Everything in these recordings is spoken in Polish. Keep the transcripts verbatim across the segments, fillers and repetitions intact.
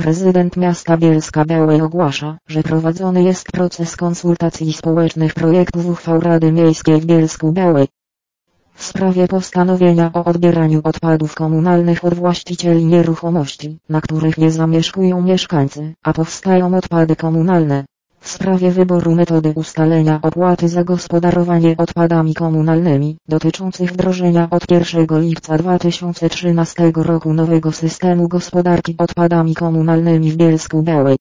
Prezydent miasta Bielska-Białej ogłasza, że prowadzony jest proces konsultacji społecznych projektów uchwał Rady Miejskiej w Bielsku-Białej w sprawie postanowienia o odbieraniu odpadów komunalnych od właścicieli nieruchomości, na których nie zamieszkują mieszkańcy, a powstają odpady komunalne. W sprawie wyboru metody ustalenia opłaty za gospodarowanie odpadami komunalnymi, dotyczących wdrożenia od pierwszego lipca dwa tysiące trzynastego roku nowego systemu gospodarki odpadami komunalnymi w Bielsku-Białej.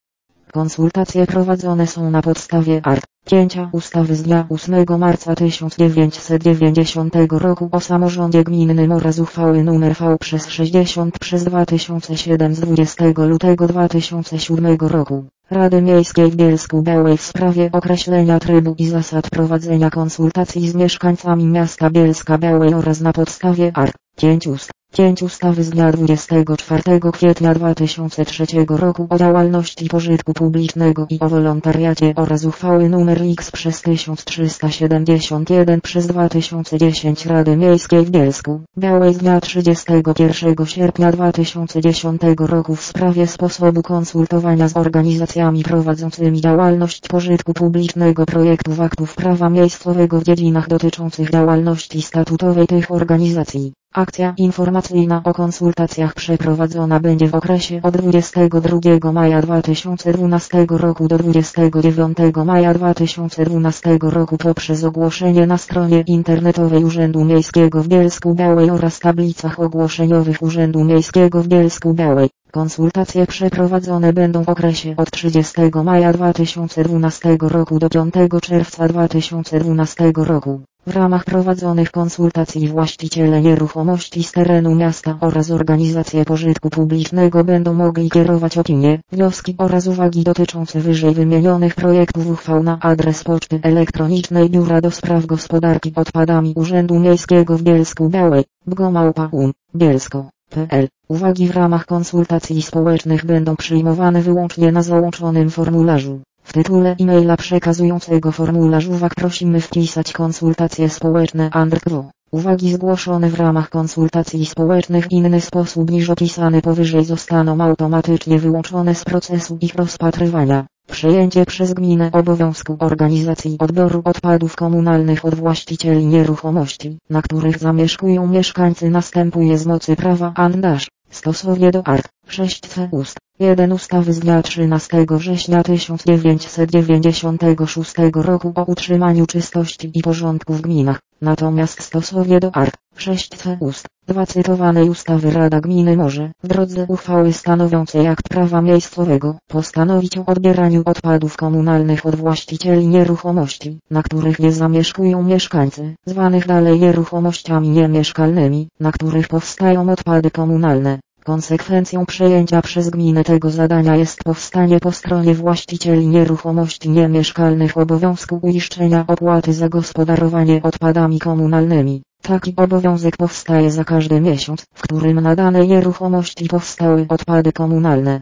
Konsultacje prowadzone są na podstawie art. pięć ustawy z dnia ósmego marca tysiąc dziewięćset dziewięćdziesiątego roku o samorządzie gminnym oraz uchwały nr V przez sześćdziesiąt przez dwa tysiące siedem z dwudziestego lutego dwa tysiące siódmego roku Rady Miejskiej w Bielsku-Białej w sprawie określenia trybu i zasad prowadzenia konsultacji z mieszkańcami miasta Bielska-Białej oraz na podstawie art. pięć ust. pięć ustawy z dnia dwudziestego czwartego kwietnia dwa tysiące trzeciego roku o działalności pożytku publicznego i o wolontariacie oraz uchwały nr X przez tysiąc trzysta siedemdziesiąt jeden przez dwa tysiące dziesięć Rady Miejskiej w Bielsku Białej z dnia trzydziestego pierwszego sierpnia dwa tysiące dziesiątego roku w sprawie sposobu konsultowania z organizacjami prowadzącymi działalność pożytku publicznego projektów aktów prawa miejscowego w dziedzinach dotyczących działalności statutowej tych organizacji. Akcja informacyjna o konsultacjach przeprowadzona będzie w okresie od dwudziestego drugiego maja dwa tysiące dwunastego roku do dwudziestego dziewiątego maja dwa tysiące dwunastego roku poprzez ogłoszenie na stronie internetowej Urzędu Miejskiego w Bielsku-Białej oraz tablicach ogłoszeniowych Urzędu Miejskiego w Bielsku-Białej. Konsultacje przeprowadzone będą w okresie od trzydziestego maja dwa tysiące dwunastego roku do piątego czerwca dwa tysiące dwunastego roku. W ramach prowadzonych konsultacji właściciele nieruchomości z terenu miasta oraz organizacje pożytku publicznego będą mogli kierować opinie, wnioski oraz uwagi dotyczące wyżej wymienionych projektów uchwał na adres poczty elektronicznej Biura do Spraw Gospodarki Odpadami Urzędu Miejskiego w Bielsku-Białej, bgomałpa um, bielsko kropka p l. Uwagi w ramach konsultacji społecznych będą przyjmowane wyłącznie na załączonym formularzu. W tytule e-maila przekazującego formularz uwag prosimy wpisać konsultacje społeczne Andrkwo. Uwagi zgłoszone w ramach konsultacji społecznych w inny sposób niż opisany powyżej zostaną automatycznie wyłączone z procesu ich rozpatrywania. Przejęcie przez gminę obowiązku organizacji odbioru odpadów komunalnych od właścicieli nieruchomości, na których zamieszkują mieszkańcy następuje z mocy prawa Andasz. Stosownie do art. sześć c ust. jeden ustawy z dnia trzynastego września tysiąc dziewięćset dziewięćdziesiątego szóstego roku o utrzymaniu czystości i porządku w gminach. Natomiast stosownie do art. sześć c ust. dwa cytowanej ustawy Rada Gminy może, w drodze uchwały stanowiącej akt prawa miejscowego, postanowić o odbieraniu odpadów komunalnych od właścicieli nieruchomości, na których nie zamieszkują mieszkańcy, zwanych dalej nieruchomościami niemieszkalnymi, na których powstają odpady komunalne. Konsekwencją przejęcia przez gminę tego zadania jest powstanie po stronie właścicieli nieruchomości niemieszkalnych obowiązku uiszczenia opłaty za gospodarowanie odpadami komunalnymi. Taki obowiązek powstaje za każdy miesiąc, w którym na danej nieruchomości powstały odpady komunalne.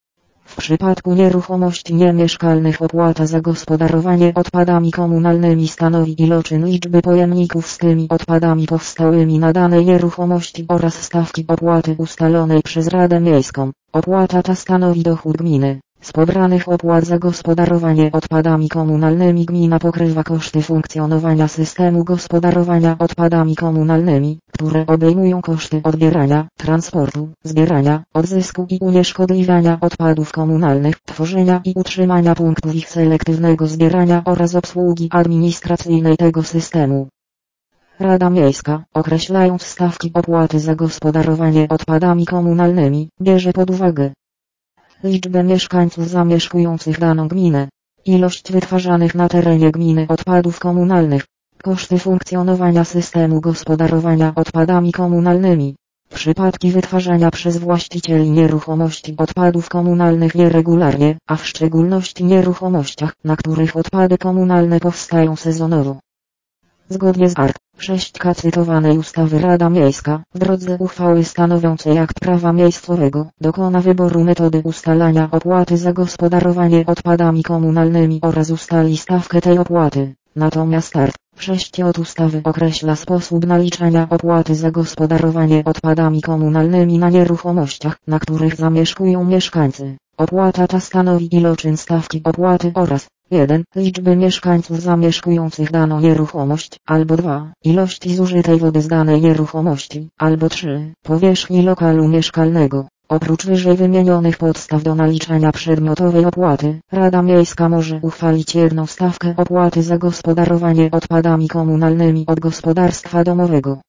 W przypadku nieruchomości niemieszkalnych opłata za gospodarowanie odpadami komunalnymi stanowi iloczyn liczby pojemników z tymi odpadami powstałymi na danej nieruchomości oraz stawki opłaty ustalonej przez Radę Miejską. Opłata ta stanowi dochód gminy. Z pobranych opłat za gospodarowanie odpadami komunalnymi gmina pokrywa koszty funkcjonowania systemu gospodarowania odpadami komunalnymi, które obejmują koszty odbierania, transportu, zbierania, odzysku i unieszkodliwiania odpadów komunalnych, tworzenia i utrzymania punktów ich selektywnego zbierania oraz obsługi administracyjnej tego systemu. Rada Miejska, określając stawki opłaty za gospodarowanie odpadami komunalnymi, bierze pod uwagę liczbę mieszkańców zamieszkujących daną gminę, ilość wytwarzanych na terenie gminy odpadów komunalnych, koszty funkcjonowania systemu gospodarowania odpadami komunalnymi, przypadki wytwarzania przez właścicieli nieruchomości odpadów komunalnych nieregularnie, a w szczególności nieruchomościach, na których odpady komunalne powstają sezonowo. Zgodnie z art. sześć k cytowanej ustawy Rada Miejska, w drodze uchwały stanowiącej akt prawa miejscowego, dokona wyboru metody ustalania opłaty za gospodarowanie odpadami komunalnymi oraz ustali stawkę tej opłaty. Natomiast art. sześć od ustawy określa sposób naliczania opłaty za gospodarowanie odpadami komunalnymi na nieruchomościach, na których zamieszkują mieszkańcy. Opłata ta stanowi iloczyn stawki opłaty oraz jeden. Liczby mieszkańców zamieszkujących daną nieruchomość, albo dwa. Ilości zużytej wody z danej nieruchomości, albo trzy. Powierzchni lokalu mieszkalnego. Oprócz wyżej wymienionych podstaw do naliczania przedmiotowej opłaty, Rada Miejska może uchwalić jedną stawkę opłaty za gospodarowanie odpadami komunalnymi od gospodarstwa domowego.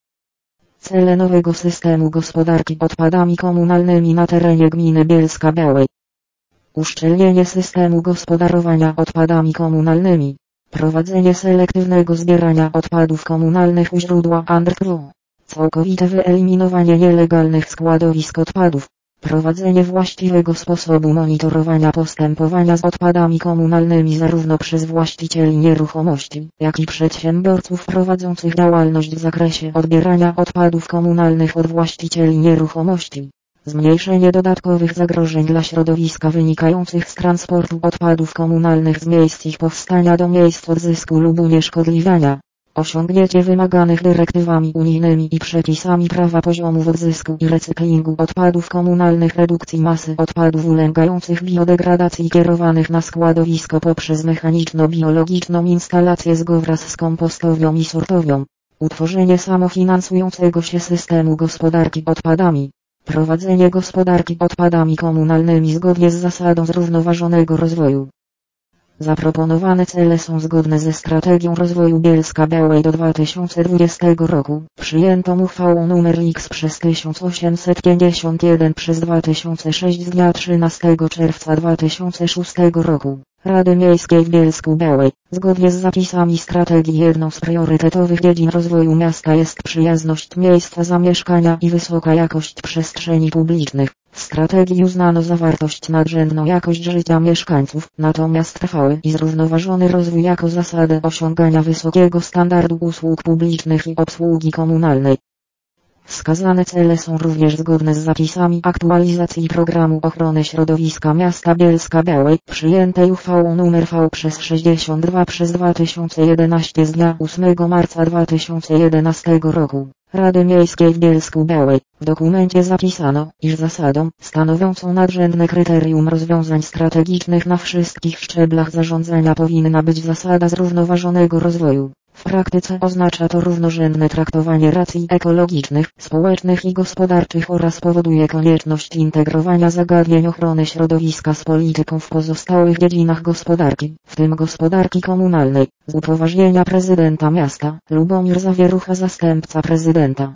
Cele nowego systemu gospodarki odpadami komunalnymi na terenie gminy Bielska-Białej. Uszczelnienie systemu gospodarowania odpadami komunalnymi. Prowadzenie selektywnego zbierania odpadów komunalnych u źródła Andrtwo. Całkowite wyeliminowanie nielegalnych składowisk odpadów. Prowadzenie właściwego sposobu monitorowania postępowania z odpadami komunalnymi zarówno przez właścicieli nieruchomości, jak i przedsiębiorców prowadzących działalność w zakresie odbierania odpadów komunalnych od właścicieli nieruchomości. Zmniejszenie dodatkowych zagrożeń dla środowiska wynikających z transportu odpadów komunalnych z miejsc ich powstania do miejsc odzysku lub unieszkodliwiania. Osiągnięcie wymaganych dyrektywami unijnymi i przepisami prawa poziomów odzysku i recyklingu odpadów komunalnych, redukcji masy odpadów ulegających biodegradacji kierowanych na składowisko poprzez mechaniczno-biologiczną instalację zgo wraz z kompostownią i sortownią. Utworzenie samofinansującego się systemu gospodarki odpadami. Prowadzenie gospodarki odpadami komunalnymi zgodnie z zasadą zrównoważonego rozwoju. Zaproponowane cele są zgodne ze strategią rozwoju Bielska-Białej do dwa tysiące dwudziestego roku, przyjętą uchwałą nr X przez tysiąc osiemset pięćdziesiąt jeden przez dwa tysiące sześć z dnia trzynastego czerwca dwa tysiące szóstego roku. Rady Miejskiej w Bielsku-Białej. Zgodnie z zapisami strategii jedną z priorytetowych dziedzin rozwoju miasta jest przyjazność miejsca zamieszkania i wysoka jakość przestrzeni publicznych. W strategii uznano zawartość nadrzędną jakość życia mieszkańców, natomiast trwały i zrównoważony rozwój jako zasadę osiągania wysokiego standardu usług publicznych i obsługi komunalnej. Wskazane cele są również zgodne z zapisami aktualizacji programu ochrony środowiska miasta Bielska-Białej, przyjętej uchwałą nr V przez sześćdziesiąt dwa przez dwa tysiące jedenaście z dnia ósmego marca dwa tysiące jedenastego roku. Rady Miejskiej w Bielsku-Białej. W dokumencie zapisano, iż zasadą, stanowiącą nadrzędne kryterium rozwiązań strategicznych na wszystkich szczeblach zarządzania powinna być zasada zrównoważonego rozwoju. W praktyce oznacza to równorzędne traktowanie racji ekologicznych, społecznych i gospodarczych oraz powoduje konieczność integrowania zagadnień ochrony środowiska z polityką w pozostałych dziedzinach gospodarki, w tym gospodarki komunalnej. Z upoważnienia prezydenta miasta, Lubomir Zawierucha, zastępca prezydenta.